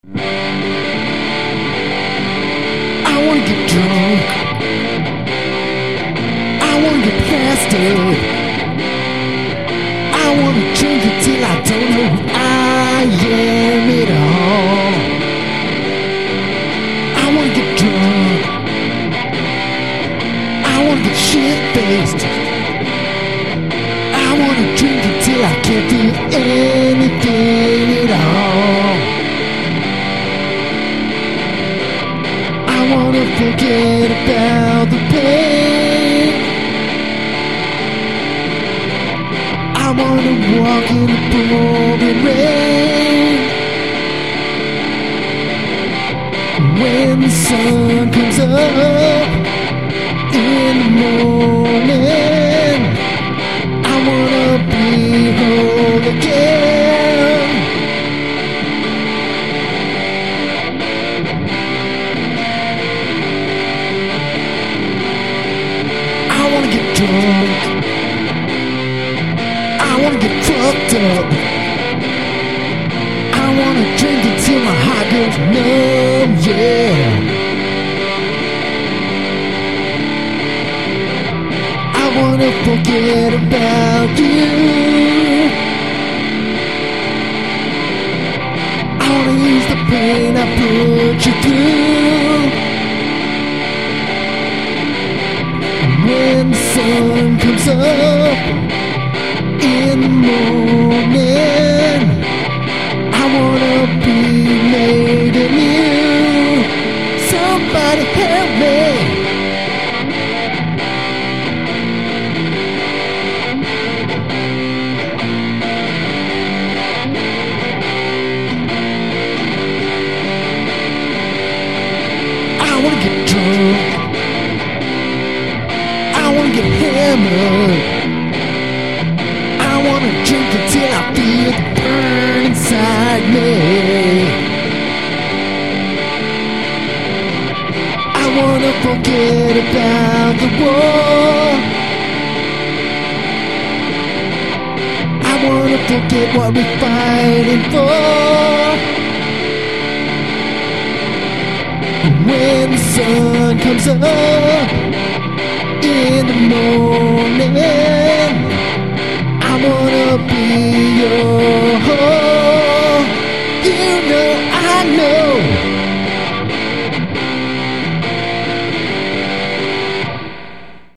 I wanna get drunk. I wanna get blasted. I wanna drink until I don't know who I am at all. I wanna get drunk. I wanna get shit-faced. I wanna drink until I can't do anything at all. I wanna forget about the pain. I wanna walk in the pouring rain. When the sun comes up in the morning, I wanna be whole again. I wanna get drunk. I wanna get fucked up. I wanna drink until my heart goes numb, yeah. I wanna forget about you. I wanna ease the pain I put you through. When the sun comes up in the morning, I wanna be made anew. Somebody help me. I wanna get drunk. I wanna get hammered. I wanna drink until I feel the burn inside me. I wanna forget about the war. I wanna forget what we're fighting for. When the sun comes up in the morning,